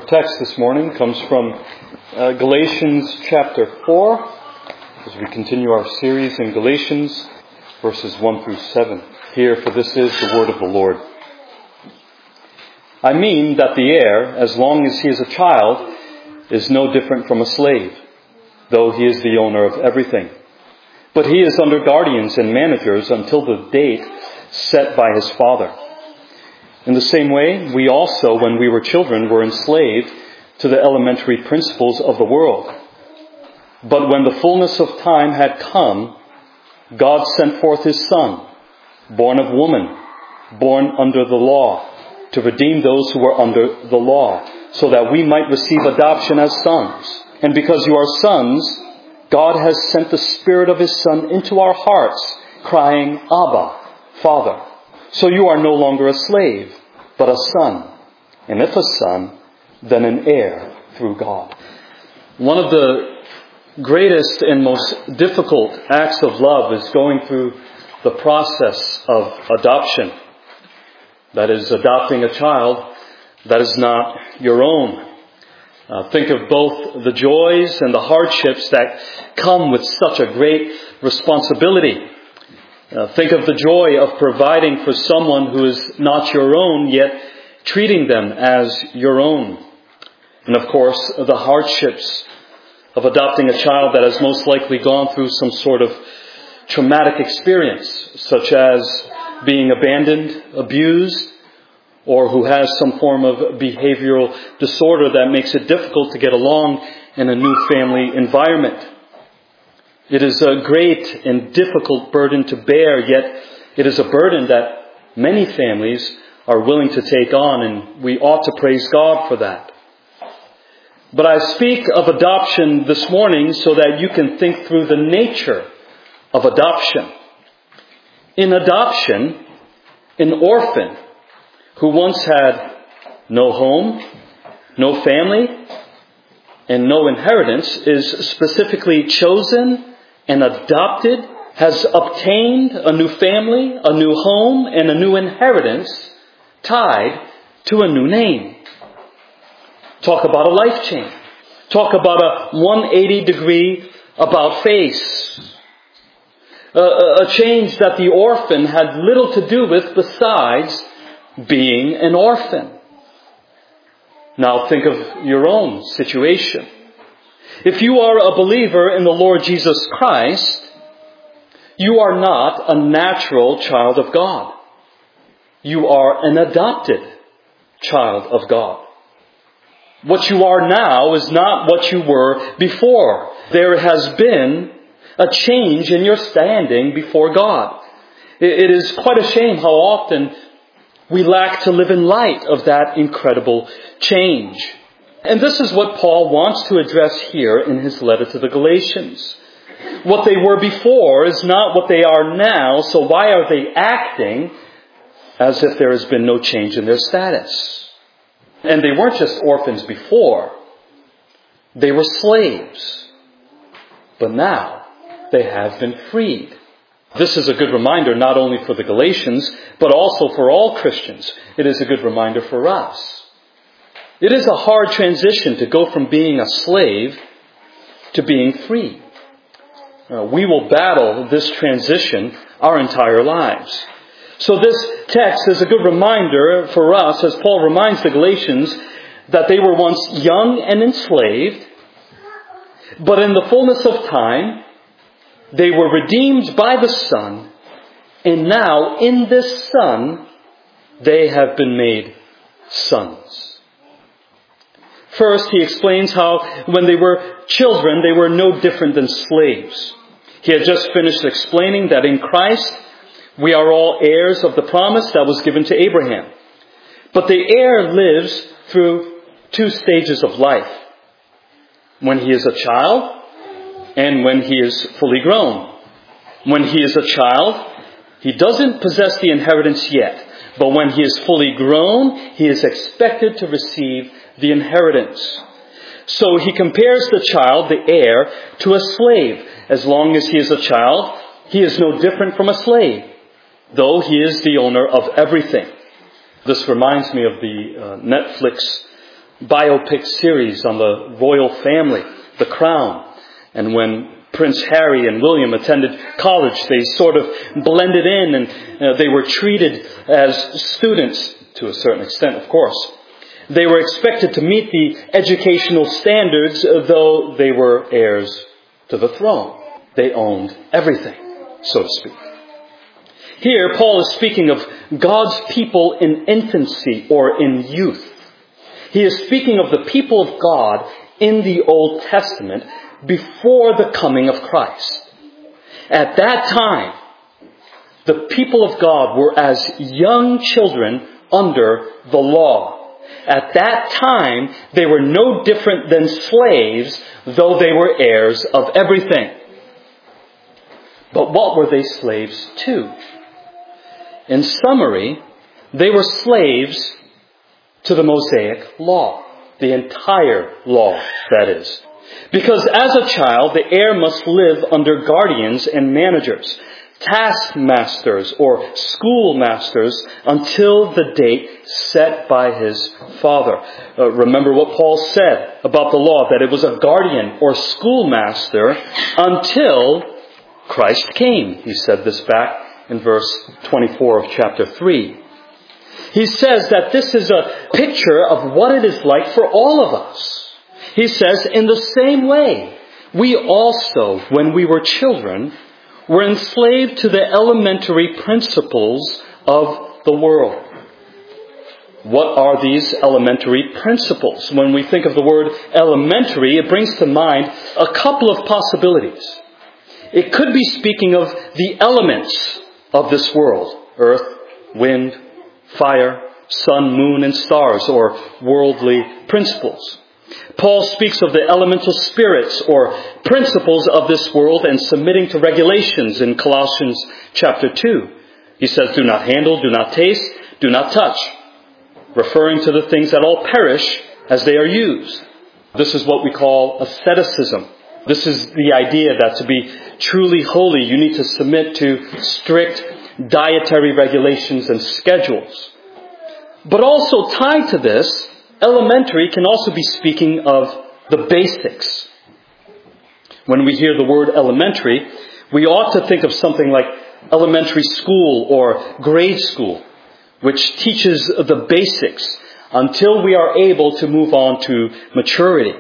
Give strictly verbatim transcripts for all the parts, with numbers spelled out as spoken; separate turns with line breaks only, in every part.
text this morning comes from uh, Galatians chapter four, as we continue our series in Galatians, verses one through seven. Hear, for this is the word of the Lord. I mean that the heir, as long as he is a child, is no different from a slave, though he is the owner of everything. But he is under guardians and managers until the date set by his father. In the same way, we also, when we were children, were enslaved to the elementary principles of the world. But when the fullness of time had come, God sent forth His Son, born of woman, born under the law, to redeem those who were under the law, so that we might receive adoption as sons. And because you are sons, God has sent the Spirit of His Son into our hearts, crying, Abba, Father. So you are no longer a slave, but a son. And if a son, then an heir through God. One of the greatest and most difficult acts of love is going through the process of adoption. That is, adopting a child that is not your own. Uh, think of both the joys and the hardships that come with such a great responsibility. Uh, think of the joy of providing for someone who is not your own, yet treating them as your own. And of course, the hardships of adopting a child that has most likely gone through some sort of traumatic experience, such as being abandoned, abused, or who has some form of behavioral disorder that makes it difficult to get along in a new family environment. It is a great and difficult burden to bear, yet it is a burden that many families are willing to take on, and we ought to praise God for that. But I speak of adoption this morning so that you can think through the nature of adoption. In adoption, an orphan who once had no home, no family, and no inheritance is specifically chosen and adopted, has obtained a new family, a new home, and a new inheritance tied to a new name. Talk about a life change. Talk about a one hundred eighty degree about face. A, a change that the orphan had little to do with besides being an orphan. Now think of your own situation. If you are a believer in the Lord Jesus Christ, you are not a natural child of God. You are an adopted child of God. What you are now is not what you were before. There has been a change in your standing before God. It is quite a shame how often we lack to live in light of that incredible change. And this is what Paul wants to address here in his letter to the Galatians. What they were before is not what they are now, so why are they acting as if there has been no change in their status? And they weren't just orphans before. They were slaves. But now they have been freed. This is a good reminder not only for the Galatians, but also for all Christians. It is a good reminder for us. It is a hard transition to go from being a slave to being free. Uh, we will battle this transition our entire lives. So this text is a good reminder for us, as Paul reminds the Galatians, that they were once young and enslaved, but in the fullness of time, they were redeemed by the Son, and now in this Son, they have been made sons. First, he explains how when they were children, they were no different than slaves. He had just finished explaining that in Christ, we are all heirs of the promise that was given to Abraham. But the heir lives through two stages of life. When he is a child and when he is fully grown. When he is a child, he doesn't possess the inheritance yet. But when he is fully grown, he is expected to receive the inheritance. So he compares the child, the heir, to a slave. As long as he is a child, he is no different from a slave, though he is the owner of everything. This reminds me of the uh, Netflix biopic series on the royal family, The Crown. And when Prince Harry and William attended college, they sort of blended in and uh, they were treated as students, to a certain extent, of course. They were expected to meet the educational standards, uh, though they were heirs to the throne. They owned everything, so to speak. Here, Paul is speaking of God's people in infancy or in youth. He is speaking of the people of God in the Old Testament before the coming of Christ. At that time, the people of God were as young children under the law. At that time, they were no different than slaves, though they were heirs of everything. But what were they slaves to? In summary, they were slaves to the Mosaic law. The entire law, that is. Because as a child, the heir must live under guardians and managers, taskmasters or schoolmasters, until the date set by his father. Uh, remember what Paul said about the law, that it was a guardian or schoolmaster until Christ came. He said this back in verse twenty-four of chapter three. He says that this is a picture of what it is like for all of us. He says, in the same way, we also, when we were children, were enslaved to the elementary principles of the world. What are these elementary principles? When we think of the word elementary, it brings to mind a couple of possibilities. It could be speaking of the elements of this world: earth, wind, fire, sun, moon, and stars, or worldly principles. Paul speaks of the elemental spirits or principles of this world and submitting to regulations in Colossians chapter two. He says, do not handle, do not taste, do not touch, referring to the things that all perish as they are used. This is what we call asceticism. This is the idea that to be truly holy, you need to submit to strict dietary regulations and schedules. But also tied to this, elementary can also be speaking of the basics. When we hear the word elementary, we ought to think of something like elementary school or grade school, which teaches the basics until we are able to move on to maturity.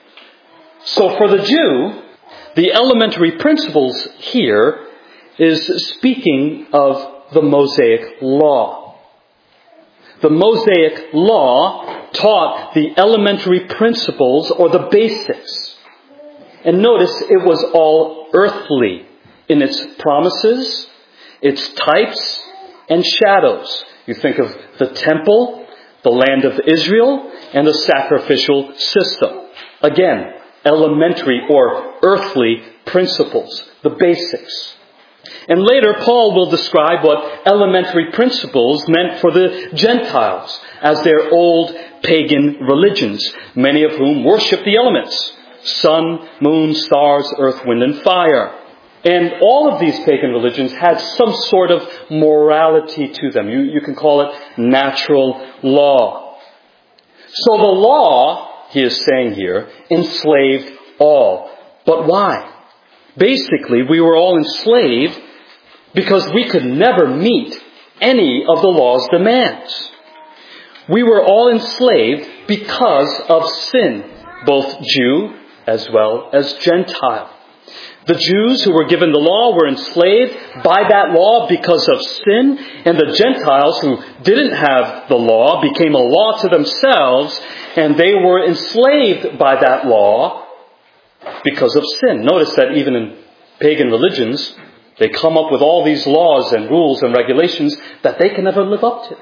So for the Jew, the elementary principles here is speaking of the Mosaic law. The Mosaic law taught the elementary principles or the basics. And notice it was all earthly in its promises, its types, and shadows. You think of the temple, the land of Israel, and the sacrificial system. Again, elementary or earthly principles, the basics. And later, Paul will describe what elementary principles meant for the Gentiles as their old pagan religions, many of whom worship the elements: sun, moon, stars, earth, wind, and fire. And all of these pagan religions had some sort of morality to them. You, you can call it natural law. So the law, he is saying here, enslaved all. But why? Basically, we were all enslaved because we could never meet any of the law's demands. We were all enslaved because of sin, both Jew as well as Gentile. The Jews who were given the law were enslaved by that law because of sin, and the Gentiles who didn't have the law became a law to themselves, and they were enslaved by that law because of sin. Notice that even in pagan religions, they come up with all these laws and rules and regulations that they can never live up to.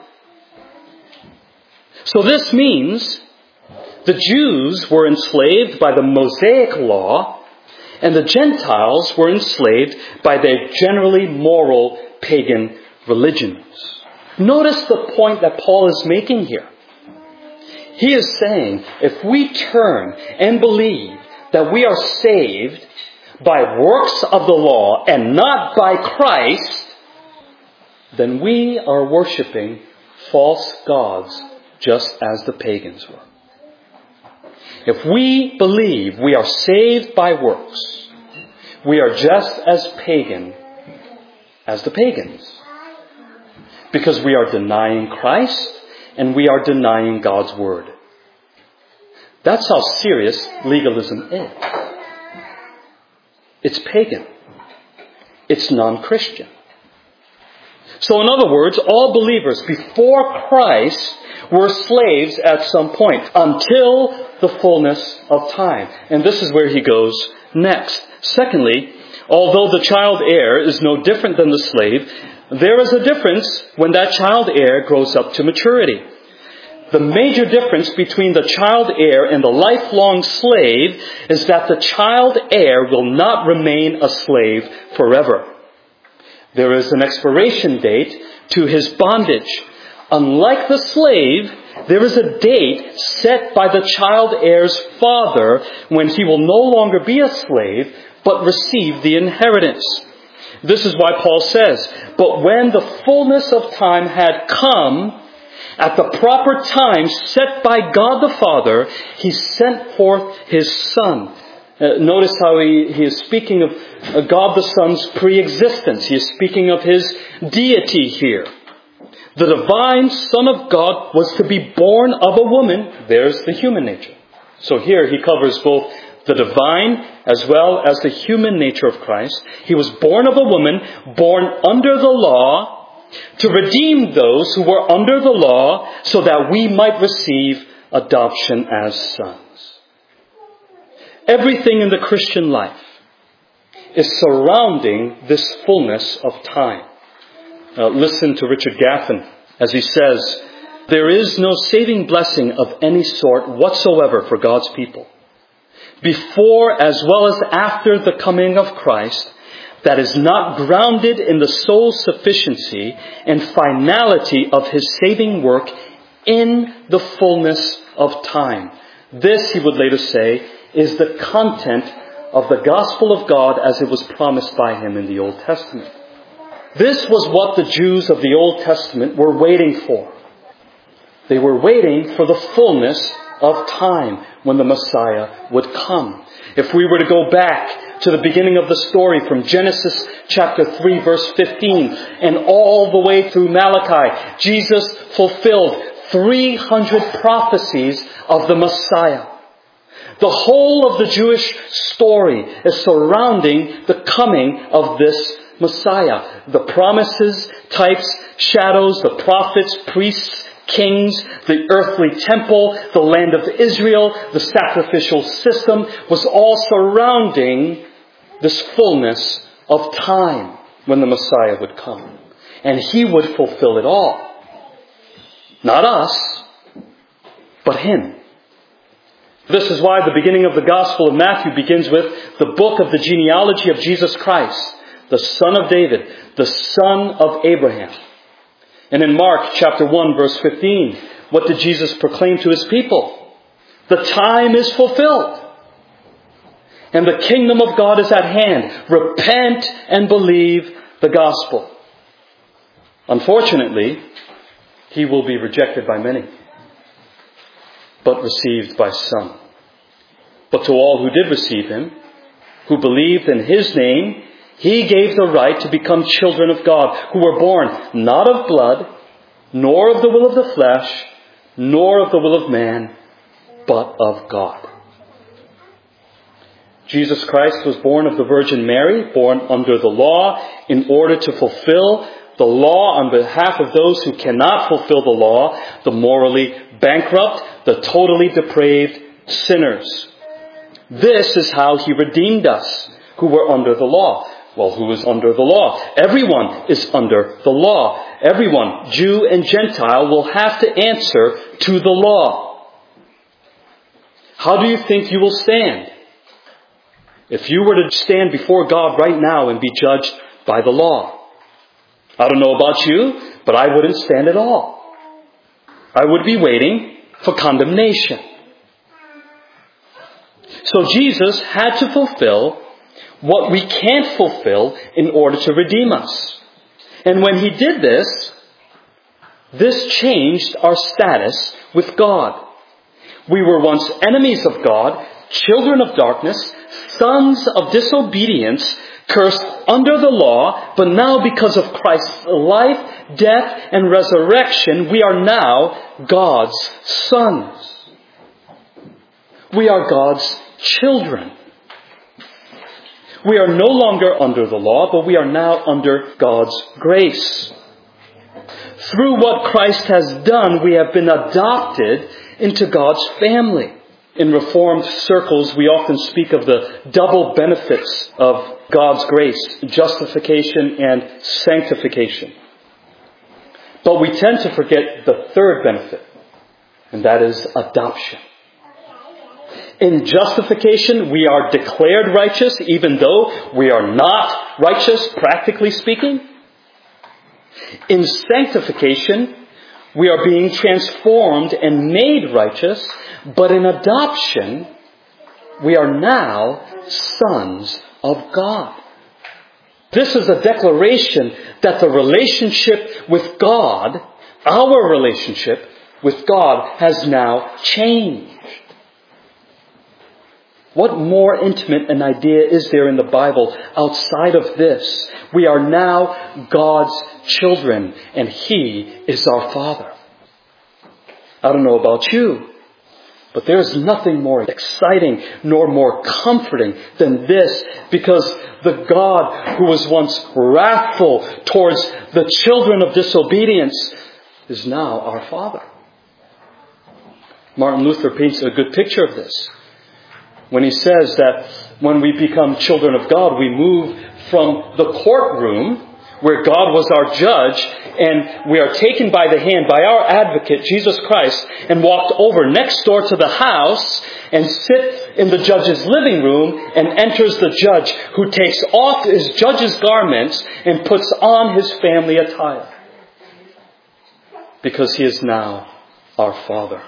So this means the Jews were enslaved by the Mosaic law, and the Gentiles were enslaved by their generally moral pagan religions. Notice the point that Paul is making here. He is saying, if we turn and believe that we are saved by works of the law and not by Christ, then we are worshiping false gods just as the pagans were. If we believe we are saved by works, we are just as pagan as the pagans. Because we are denying Christ and we are denying God's Word. That's how serious legalism is. It's pagan. It's non-Christian. So in other words, all believers before Christ were slaves at some point until the fullness of time. And this is where he goes next. Secondly, although the child heir is no different than the slave, there is a difference when that child heir grows up to maturity. The major difference between the child heir and the lifelong slave is that the child heir will not remain a slave forever. There is an expiration date to his bondage. Unlike the slave, there is a date set by the child heir's father when he will no longer be a slave, but receive the inheritance. This is why Paul says, "But when the fullness of time had come, at the proper time set by God the Father, He sent forth His Son." Uh, notice how he, he is speaking of uh, God the Son's pre-existence. He is speaking of His deity here. The divine Son of God was to be born of a woman. There's the human nature. So here he covers both the divine as well as the human nature of Christ. He was born of a woman, born under the law, to redeem those who were under the law, so that we might receive adoption as sons. Everything in the Christian life is surrounding this fullness of time. Uh, listen to Richard Gaffin as he says, "There is no saving blessing of any sort whatsoever for God's people, before as well as after the coming of Christ, that is not grounded in the soul's sufficiency and finality of His saving work in the fullness of time." This, he would later say, is the content of the gospel of God as it was promised by Him in the Old Testament. This was what the Jews of the Old Testament were waiting for. They were waiting for the fullness of time when the Messiah would come. If we were to go back to the beginning of the story from Genesis chapter three verse fifteen and all the way through Malachi, Jesus fulfilled three hundred prophecies of the Messiah. The whole of the Jewish story is surrounding the coming of this Messiah. The promises, types, shadows, the prophets, priests, kings, the earthly temple, the land of Israel, the sacrificial system was all surrounding this fullness of time when the Messiah would come. And He would fulfill it all. Not us, but Him. This is why the beginning of the Gospel of Matthew begins with the book of the genealogy of Jesus Christ, the son of David, the son of Abraham. And in Mark chapter one verse fifteen, what did Jesus proclaim to His people? The time is fulfilled, and the kingdom of God is at hand. Repent and believe the gospel. Unfortunately, He will be rejected by many, but received by some. But to all who did receive Him, who believed in His name, He gave the right to become children of God, who were born not of blood, nor of the will of the flesh, nor of the will of man, but of God. Jesus Christ was born of the Virgin Mary, born under the law, in order to fulfill the law on behalf of those who cannot fulfill the law, the morally bankrupt, the totally depraved sinners. This is how He redeemed us, who were under the law. Well, who is under the law? Everyone is under the law. Everyone, Jew and Gentile, will have to answer to the law. How do you think you will stand? If you were to stand before God right now and be judged by the law. I don't know about you, but I wouldn't stand at all. I would be waiting for condemnation. So Jesus had to fulfill what we can't fulfill in order to redeem us. And when He did this, this changed our status with God. We were once enemies of God, children of darkness, sons of disobedience, cursed under the law, but now because of Christ's life, death, and resurrection, we are now God's sons. We are God's children. We are no longer under the law, but we are now under God's grace. Through what Christ has done, we have been adopted into God's family. In Reformed circles, we often speak of the double benefits of God's grace, justification and sanctification. But we tend to forget the third benefit, and that is adoption. In justification, we are declared righteous, even though we are not righteous, practically speaking. In sanctification, we are being transformed and made righteous, but in adoption, we are now sons of God. This is a declaration that the relationship with God, our relationship with God, has now changed. What more intimate an idea is there in the Bible outside of this? We are now God's children, and He is our Father. I don't know about you, but there is nothing more exciting nor more comforting than this, because the God who was once wrathful towards the children of disobedience is now our Father. Martin Luther paints a good picture of this when he says that when we become children of God, we move from the courtroom where God was our judge, and we are taken by the hand by our advocate, Jesus Christ, and walked over next door to the house and sit in the judge's living room, and enters the judge, who takes off his judge's garments and puts on his family attire, because he is now our Father.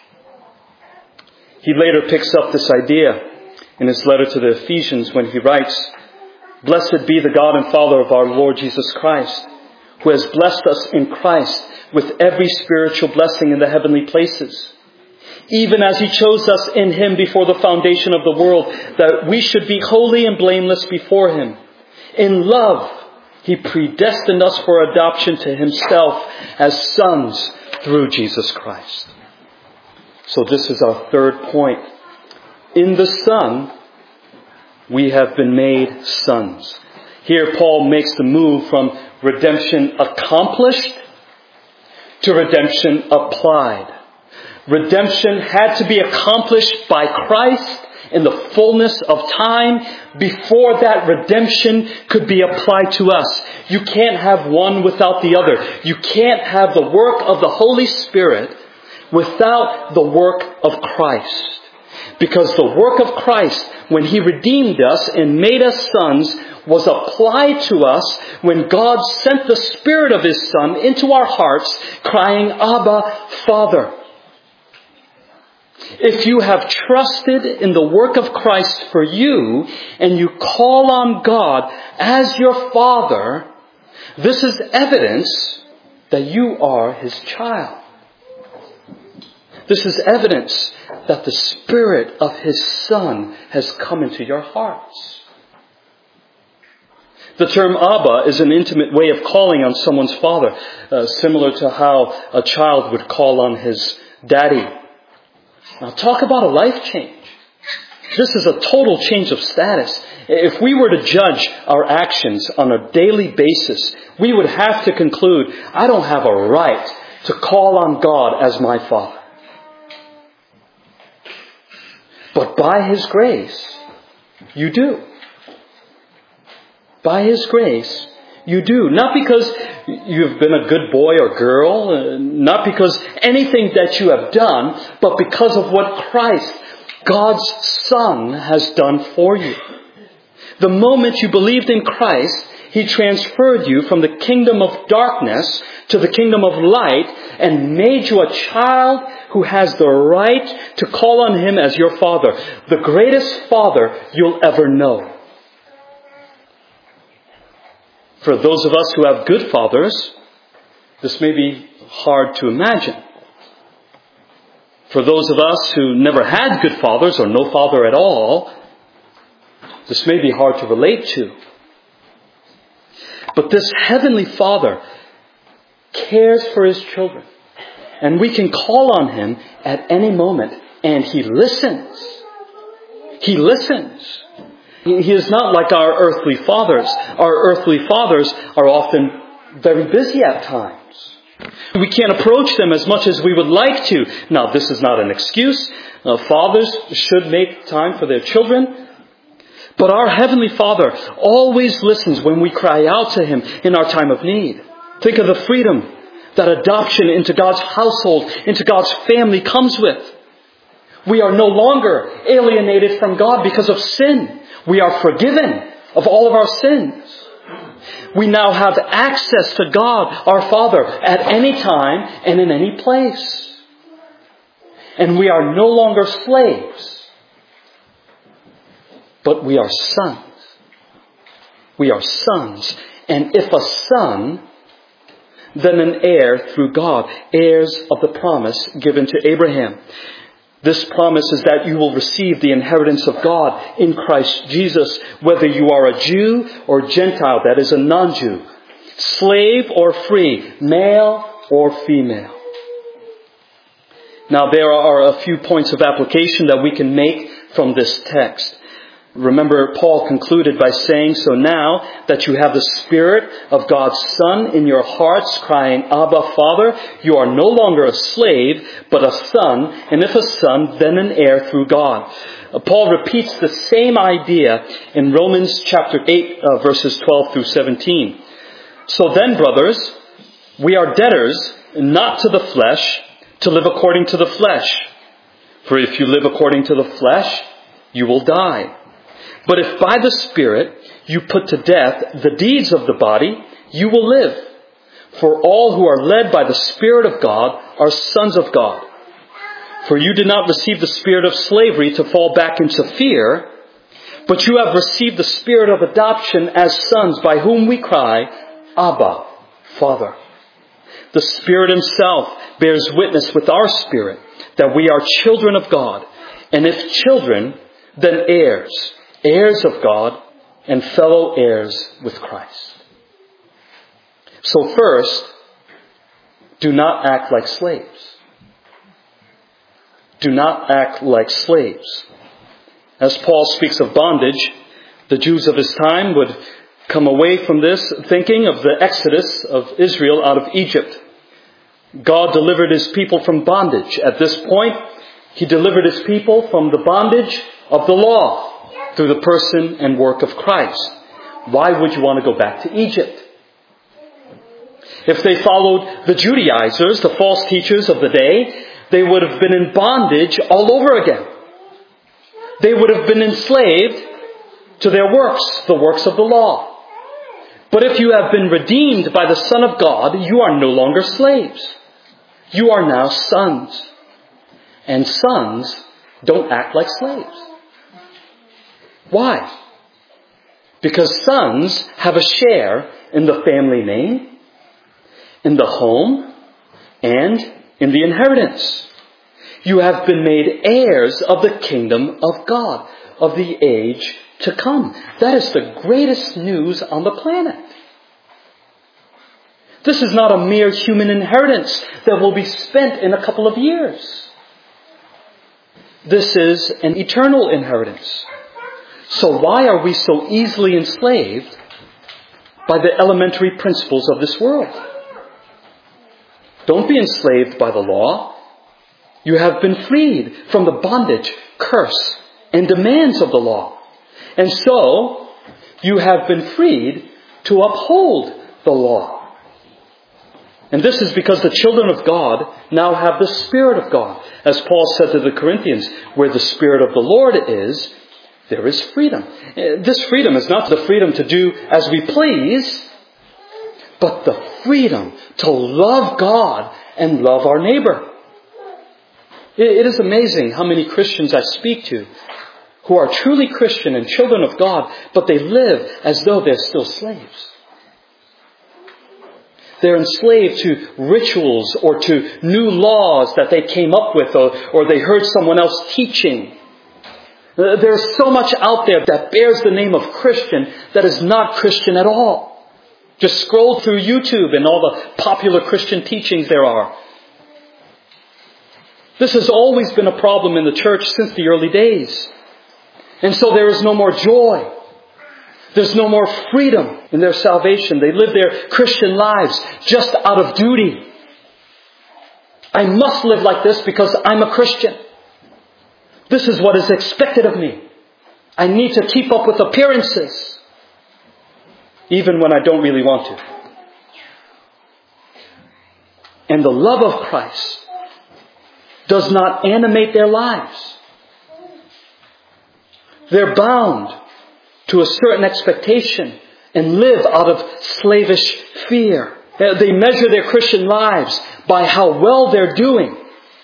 He later picks up this idea in his letter to the Ephesians when he writes, "Blessed be the God and Father of our Lord Jesus Christ, who has blessed us in Christ with every spiritual blessing in the heavenly places, even as He chose us in Him before the foundation of the world, that we should be holy and blameless before Him. In love, He predestined us for adoption to Himself as sons through Jesus Christ." So this is our third point. In the Son, we have been made sons. Here Paul makes the move from redemption accomplished to redemption applied. Redemption had to be accomplished by Christ in the fullness of time before that redemption could be applied to us. You can't have one without the other. You can't have the work of the Holy Spirit without the work of Christ. Because the work of Christ, when He redeemed us and made us sons, was applied to us when God sent the Spirit of His Son into our hearts, crying, "Abba, Father." If you have trusted in the work of Christ for you, and you call on God as your Father, this is evidence that you are His child. This is evidence that the Spirit of His Son has come into your hearts. The term Abba is an intimate way of calling on someone's father, uh, similar to how a child would call on his daddy. Now talk about a life change. This is a total change of status. If we were to judge our actions on a daily basis, we would have to conclude, I don't have a right to call on God as my Father. But by His grace, you do. By His grace, you do. Not because you've been a good boy or girl, not because anything that you have done, but because of what Christ, God's Son, has done for you. The moment you believed in Christ, He transferred you from the kingdom of darkness to the kingdom of light and made you a child who has the right to call on Him as your Father, the greatest Father you'll ever know. For those of us who have good fathers, this may be hard to imagine. For those of us who never had good fathers or no father at all, this may be hard to relate to. But this Heavenly Father cares for His children. And we can call on Him at any moment. And He listens. He listens. He is not like our earthly fathers. Our earthly fathers are often very busy at times. We can't approach them as much as we would like to. Now, this is not an excuse. Uh, fathers should make time for their children. But our Heavenly Father always listens when we cry out to Him in our time of need. Think of the freedom that adoption into God's household, into God's family comes with. We are no longer alienated from God because of sin. We are forgiven of all of our sins. We now have access to God, our Father, at any time and in any place. And we are no longer slaves, but we are sons. We are sons. And if a son, then an heir through God, heirs of the promise given to Abraham. This promise is that you will receive the inheritance of God in Christ Jesus, whether you are a Jew or Gentile, that is a non-Jew, slave or free, male or female. Now there are a few points of application that we can make from this text. Remember, Paul concluded by saying, so now that you have the Spirit of God's Son in your hearts crying, Abba, Father, you are no longer a slave, but a son, and if a son, then an heir through God. Paul repeats the same idea in Romans chapter eight, uh, verses twelve through seventeen. So then, brothers, we are debtors, not to the flesh, to live according to the flesh. For if you live according to the flesh, you will die. But if by the Spirit you put to death the deeds of the body, you will live. For all who are led by the Spirit of God are sons of God. For you did not receive the spirit of slavery to fall back into fear, but you have received the Spirit of adoption as sons, by whom we cry, Abba, Father. The Spirit Himself bears witness with our spirit that we are children of God, and if children, then heirs. Heirs of God and fellow heirs with Christ. So first, do not act like slaves. Do not act like slaves. As Paul speaks of bondage, the Jews of his time would come away from this thinking of the exodus of Israel out of Egypt. God delivered His people from bondage. At this point, He delivered His people from the bondage of the law, through the person and work of Christ. Why would you want to go back to Egypt? If they followed the Judaizers, the false teachers of the day, they would have been in bondage all over again. They would have been enslaved to their works, the works of the law. But if you have been redeemed by the Son of God, you are no longer slaves. You are now sons. And sons don't act like slaves. Why? Because sons have a share in the family name, in the home, and in the inheritance. You have been made heirs of the kingdom of God, of the age to come. That is the greatest news on the planet. This is not a mere human inheritance that will be spent in a couple of years. This is an eternal inheritance. So why are we so easily enslaved by the elementary principles of this world? Don't be enslaved by the law. You have been freed from the bondage, curse, and demands of the law. And so, you have been freed to uphold the law. And this is because the children of God now have the Spirit of God. As Paul said to the Corinthians, where the Spirit of the Lord is, there is freedom. This freedom is not the freedom to do as we please, but the freedom to love God and love our neighbor. It is amazing how many Christians I speak to who are truly Christian and children of God, but they live as though they're still slaves. They're enslaved to rituals or to new laws that they came up with or, or they heard someone else teaching. There's so much out there that bears the name of Christian that is not Christian at all. Just scroll through YouTube and all the popular Christian teachings there are. This has always been a problem in the church since the early days. And so there is no more joy. There's no more freedom in their salvation. They live their Christian lives just out of duty. I must live like this because I'm a Christian. This is what is expected of me. I need to keep up with appearances, even when I don't really want to. And the love of Christ does not animate their lives. They're bound to a certain expectation and live out of slavish fear. They measure their Christian lives by how well they're doing,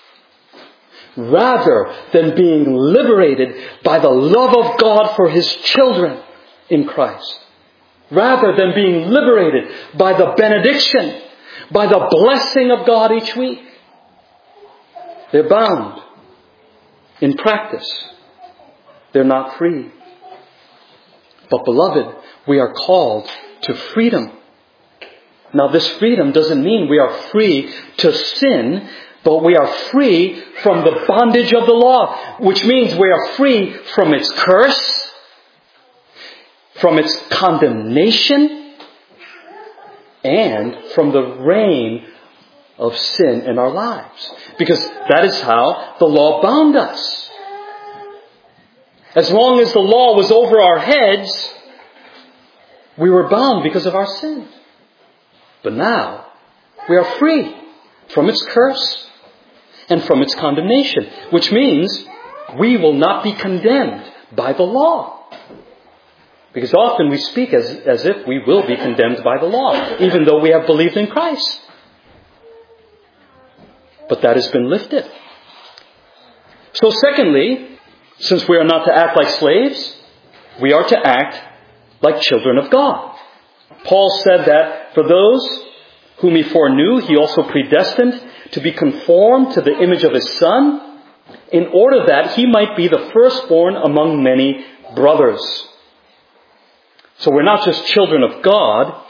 rather than being liberated by the love of God for His children in Christ. Rather than being liberated by the benediction, by the blessing of God each week. They're bound in practice. They're not free. But beloved, we are called to freedom. Now this freedom doesn't mean we are free to sin, but we are free from the bondage of the law, which means we are free from its curse, from its condemnation, and from the reign of sin in our lives. Because that is how the law bound us. As long as the law was over our heads, we were bound because of our sin. But now, we are free from its curse and from its condemnation, which means we will not be condemned by the law. Because often we speak as, as if we will be condemned by the law, even though we have believed in Christ. But that has been lifted. So secondly, since we are not to act like slaves, we are to act like children of God. Paul said that for those whom He foreknew, He also predestined to be conformed to the image of His Son, in order that He might be the firstborn among many brothers. So we're not just children of God,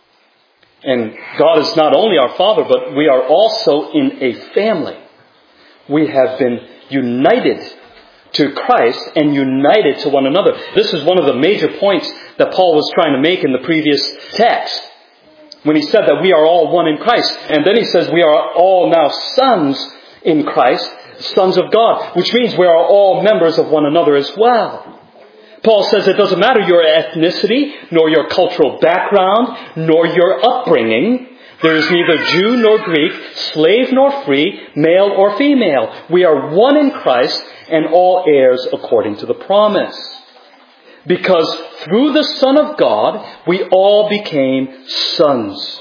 and God is not only our Father, but we are also in a family. We have been united to Christ and united to one another. This is one of the major points that Paul was trying to make in the previous text, when he said that we are all one in Christ. And then he says we are all now sons in Christ, sons of God, which means we are all members of one another as well. Paul says it doesn't matter your ethnicity, nor your cultural background, nor your upbringing. There is neither Jew nor Greek, slave nor free, male or female. We are one in Christ and all heirs according to the promise. Because through the Son of God, we all became sons,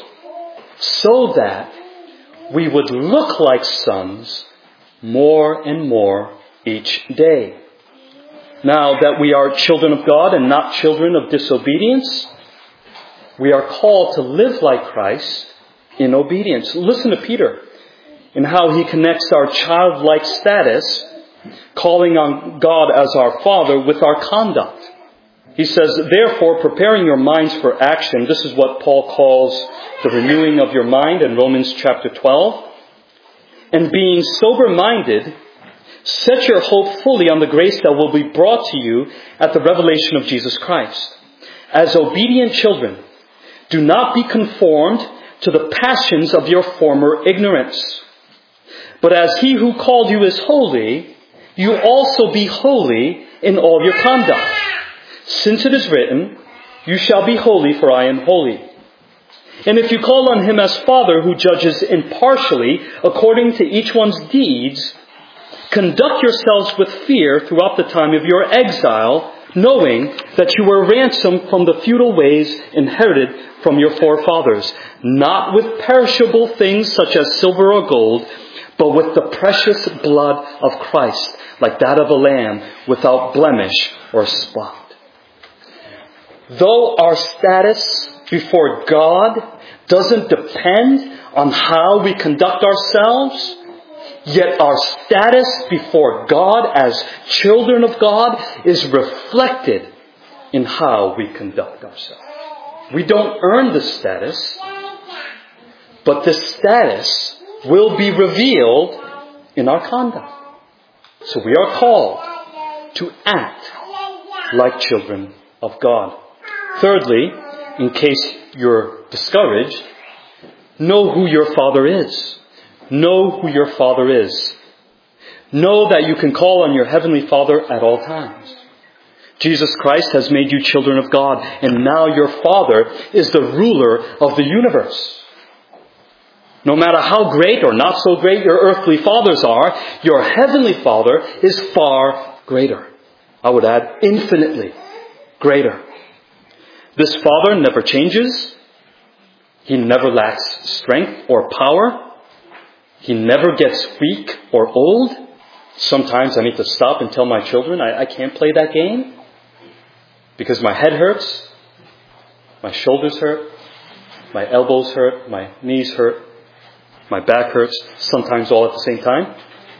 so that we would look like sons more and more each day. Now that we are children of God and not children of disobedience, we are called to live like Christ in obedience. Listen to Peter in how he connects our childlike status, calling on God as our Father, with our conduct. He says, therefore, preparing your minds for action. This is what Paul calls the renewing of your mind in Romans chapter twelve. And being sober-minded, set your hope fully on the grace that will be brought to you at the revelation of Jesus Christ. As obedient children, do not be conformed to the passions of your former ignorance. But as He who called you is holy, you also be holy in all your conduct. Since it is written, you shall be holy, for I am holy. And if you call on Him as Father, who judges impartially according to each one's deeds, conduct yourselves with fear throughout the time of your exile, knowing that you were ransomed from the futile ways inherited from your forefathers, not with perishable things such as silver or gold, but with the precious blood of Christ, like that of a lamb, without blemish or spot. Though our status before God doesn't depend on how we conduct ourselves, yet our status before God as children of God is reflected in how we conduct ourselves. We don't earn the status, but this status will be revealed in our conduct. So we are called to act like children of God. Thirdly, in case you're discouraged, know who your Father is. Know who your Father is. Know that you can call on your Heavenly Father at all times. Jesus Christ has made you children of God, and now your Father is the ruler of the universe. No matter how great or not so great your earthly fathers are, your Heavenly Father is far greater. I would add, infinitely greater. This Father never changes. He never lacks strength or power. He never gets weak or old. Sometimes I need to stop and tell my children, I, I can't play that game because my head hurts, my shoulders hurt, my elbows hurt, my knees hurt, my back hurts, sometimes all at the same time.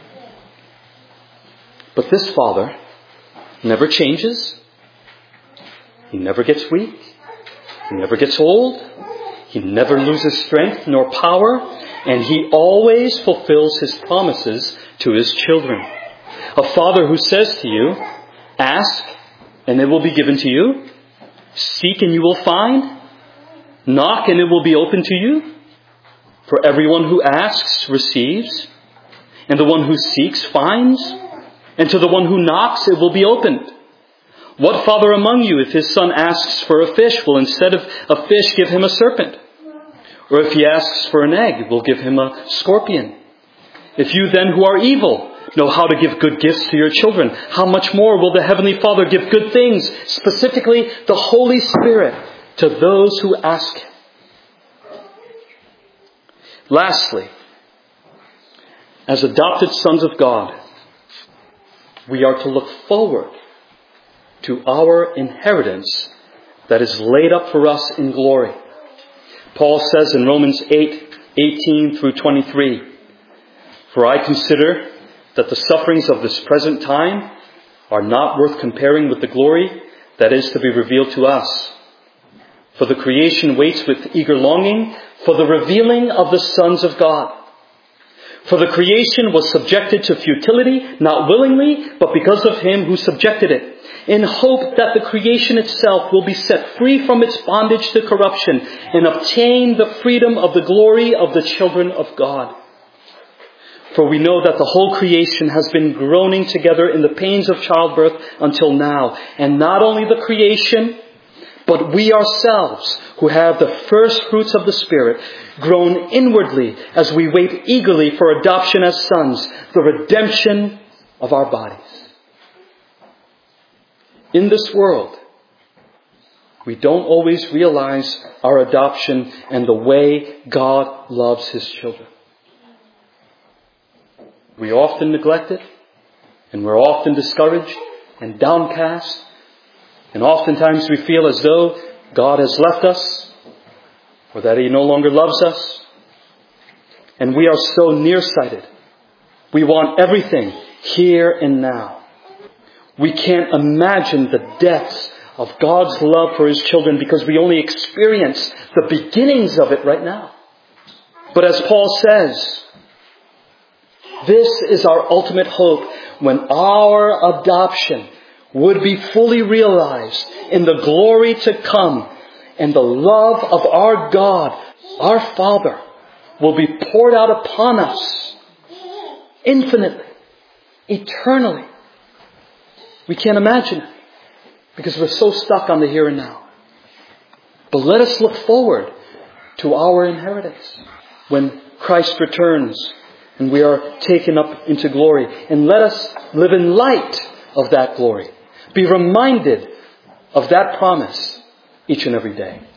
But this Father never changes. He never gets weak. He never gets old. He never loses strength nor power. And He always fulfills His promises to His children. A Father who says to you, ask and it will be given to you. Seek and you will find. Knock and it will be open to you. For everyone who asks receives. And the one who seeks finds. And to the one who knocks it will be opened. What father among you, if his son asks for a fish, will instead of a fish give him a serpent? Or if he asks for an egg, will give him a scorpion? If you then who are evil know how to give good gifts to your children, how much more will the Heavenly Father give good things, specifically the Holy Spirit, to those who ask Him? Lastly, as adopted sons of God, we are to look forward to our inheritance that is laid up for us in glory. Paul says in Romans eight, eighteen through twenty-three, for I consider that the sufferings of this present time are not worth comparing with the glory that is to be revealed to us. For the creation waits with eager longing for the revealing of the sons of God. For the creation was subjected to futility, not willingly, but because of Him who subjected it, in hope that the creation itself will be set free from its bondage to corruption and obtain the freedom of the glory of the children of God. For we know that the whole creation has been groaning together in the pains of childbirth until now. And not only the creation, but we ourselves, who have the first fruits of the Spirit, groan inwardly as we wait eagerly for adoption as sons, the redemption of our bodies. In this world, we don't always realize our adoption and the way God loves His children. We often neglect it, and we're often discouraged and downcast, and oftentimes we feel as though God has left us, or that He no longer loves us. And we are so nearsighted. We want everything here and now. We can't imagine the depths of God's love for His children because we only experience the beginnings of it right now. But as Paul says, this is our ultimate hope when our adoption would be fully realized in the glory to come, and the love of our God, our Father, will be poured out upon us infinitely, eternally. We can't imagine it because we're so stuck on the here and now. But let us look forward to our inheritance when Christ returns and we are taken up into glory. And let us live in light of that glory. Be reminded of that promise each and every day.